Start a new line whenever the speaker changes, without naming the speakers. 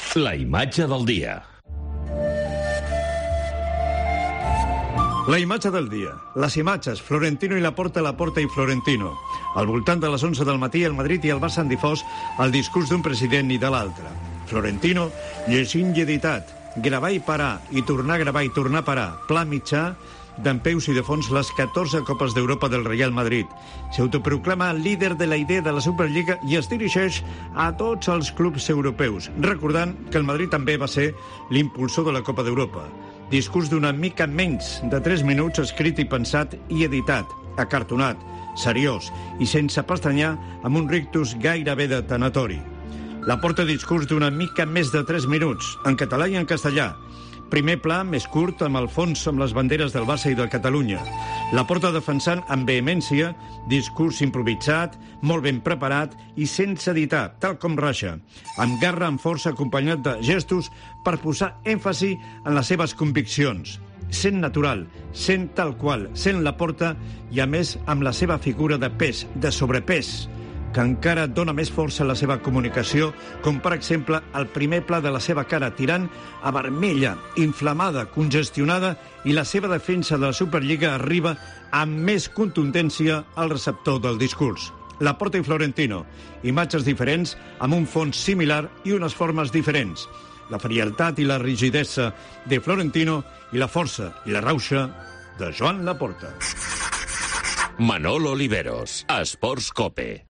La imatge del dia.
La imatge del dia. Les imatges. Florentino i Laporta i Florentino. Al voltant de les 11 del matí, el Madrid i el Barça han difós el discurs d'un president i de l'altre. Florentino, llegint i editat. Gravar i parar, i tornar a gravar i tornar a parar. Pla mitjà, dempeus i de fons les 14 Copes d'Europa del Real Madrid. S'autoproclama líder de la idea de la Superliga i es dirigeix a tots els clubs europeus, recordant que el Madrid també va ser l'impulsor de la Copa d'Europa. Discurs d'una mica menys de 3 minuts, escrit i pensat i editat, acartonat, seriós i sense pestanyar, amb un rictus gairebé de tanatori. Laporta discurs d'una mica més de 3 minuts, en català i en castellà. Primer pla, més curt, amb el fons amb les banderes del Barça i de Catalunya. Laporta defensant amb vehemència, discurs improvisat, molt ben preparat i sense editar, tal com Rasha, amb garra, amb força, acompanyat de gestos per posar èmfasi en les seves conviccions. Sent natural, sent tal qual, sent Laporta i, a més, amb la seva figura de pes, de sobrepès, que encara dona més força a la seva comunicació, com per exemple el primer pla de la seva cara tirant a vermella, inflamada, congestionada, i la seva defensa de la Superliga arriba amb més contundència al receptor del discurs. Laporta i Florentino, imatges diferents amb un fons similar i unes formes diferents. La frialtat i la rigidesa de Florentino i la força i la rauxa de Joan Laporta.
Manolo Oliveros, Esports Cope.